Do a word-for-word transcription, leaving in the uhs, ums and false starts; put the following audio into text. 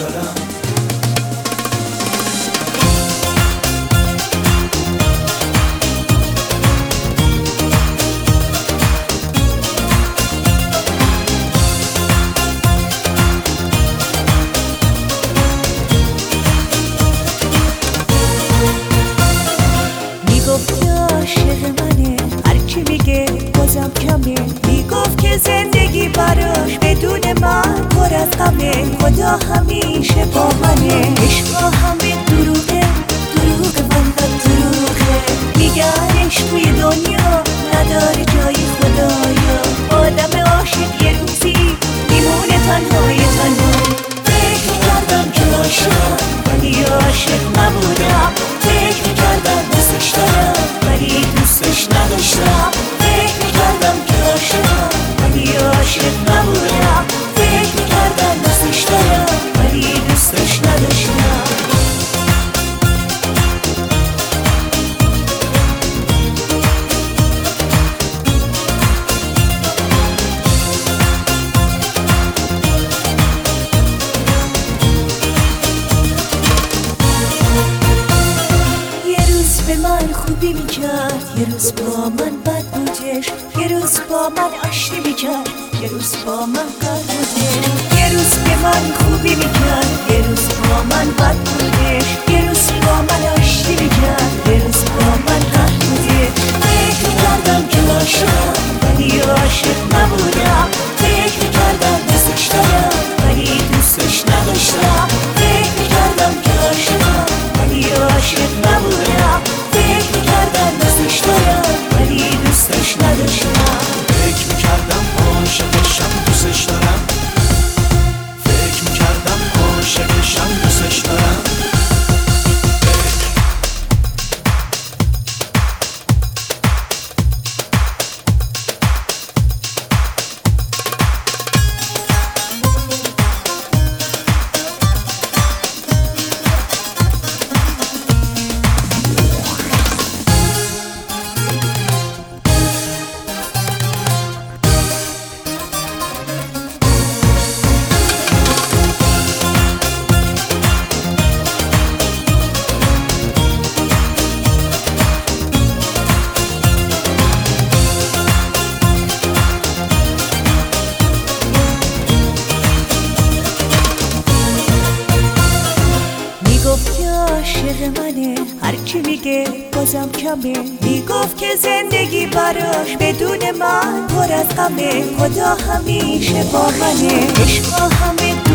دارم. میگفت که عاشق منه، هرچی میگه بازم کمه. میگفت که زندگی براش بدون من پر از غمه. خدا همیشه با منه، عشقا همه دروغه، دروغ والله دروغه. میگن عشق توی دنیا نداره جای خدایا. آدم عاشق یه روزی میمونه تنهای تنهای. فکر کردم که عاشقم ولی عاشق نبودم. فکر میکردم دوستش دارم ولی دوستش نداشتم. فکر میکردم که عاشقم ولی عاشق نبودم. فکر میکردم دوستش دارم ولی دوستش نداشتم. به من خوبی میکرد، یه روز با من بد بودش. یه روز با من آشتی میکرد، یه روز با من بد بودش. یه روز به من خوبی میکرد، یه روز با من بد بودش. یه روز با من آشتی میکرد، یه روز با من بد بودش. فکر میکردم که عاشقم ولی عاشق نبودم. فکر میکردم دوستش دارم ولی دوستش نداشتم. فکر میکردم که عاشقم ولی عاشق نبودم. فکر میکردم دوستش دارم ولی دوستش نداشتم. فکر میکردم عاشقشم دوستش دارم. فکر میکردم عاشقشم دوستش دارم. میگفت که عاشق منه، هرچی میگه بازم کمه. میگفت که زندگی براش بدون من پر از غمه. خدا همیشه با منه، عشقا همه